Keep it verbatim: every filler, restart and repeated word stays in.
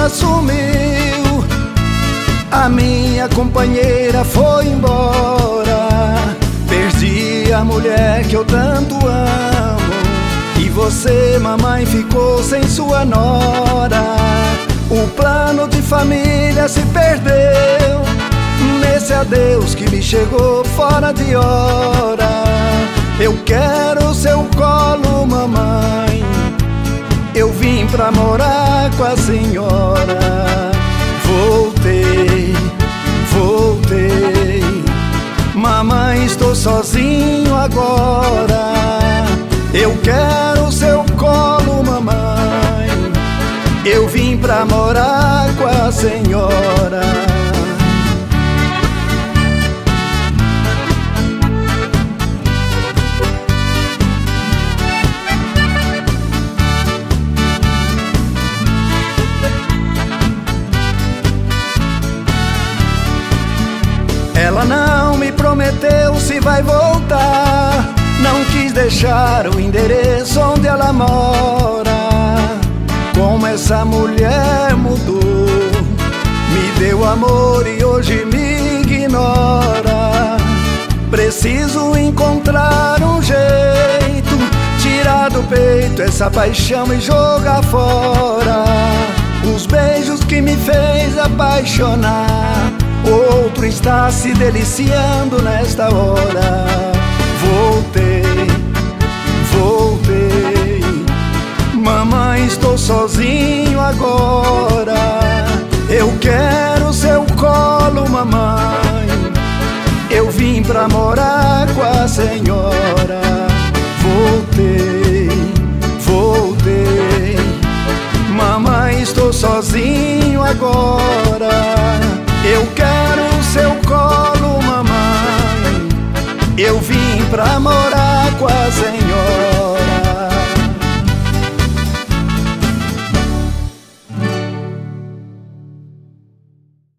ela sumiu, a minha companheira foi embora. Perdi a mulher que eu tanto amo, e você, mamãe, ficou sem sua nora. O plano de família se perdeu nesse adeus que me chegou fora de hora. Eu quero seu colo, mamãe, eu vim pra morar com a senhora. Voltei, voltei, mamãe, estou sozinho agora. Eu quero seu colo, mamãe, eu vim pra morar com a senhora. Ela não me prometeu se vai voltar, não quis deixar o endereço onde ela mora. Como essa mulher mudou, me deu amor e hoje me ignora. Preciso encontrar um jeito, tirar do peito essa paixão e jogar fora os beijos que me fez apaixonar. Outro está se deliciando nesta hora. Voltei, voltei, mamãe, estou sozinho agora. Eu quero seu colo, mamãe, eu vim pra morar com a senhora. Voltei, voltei, mamãe, estou sozinho agora. Eu quero seu colo, mamãe, eu vim pra morar com a senhora.